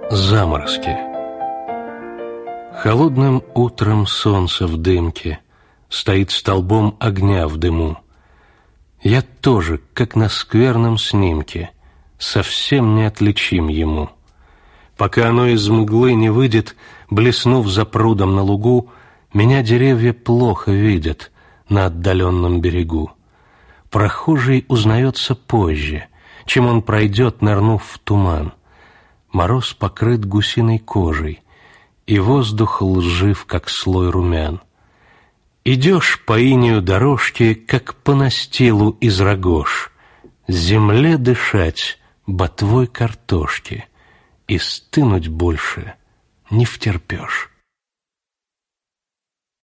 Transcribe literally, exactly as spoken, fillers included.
Заморозки. Холодным утром солнце в дымке стоит столбом огня в дыму. Я тоже, как на скверном снимке, совсем неотличим ему. Пока оно из мглы не выйдет, блеснув за прудом на лугу, меня деревья плохо видят на отдаленном берегу. Прохожий узнается позже, чем он пройдет, нырнув в туман. Мороз покрыт гусиной кожей, и воздух лжив, как слой румян. Идешь по инею дорожки, как по настилу из рогож, земле дышать ботвой картошки, и стынуть больше не втерпешь.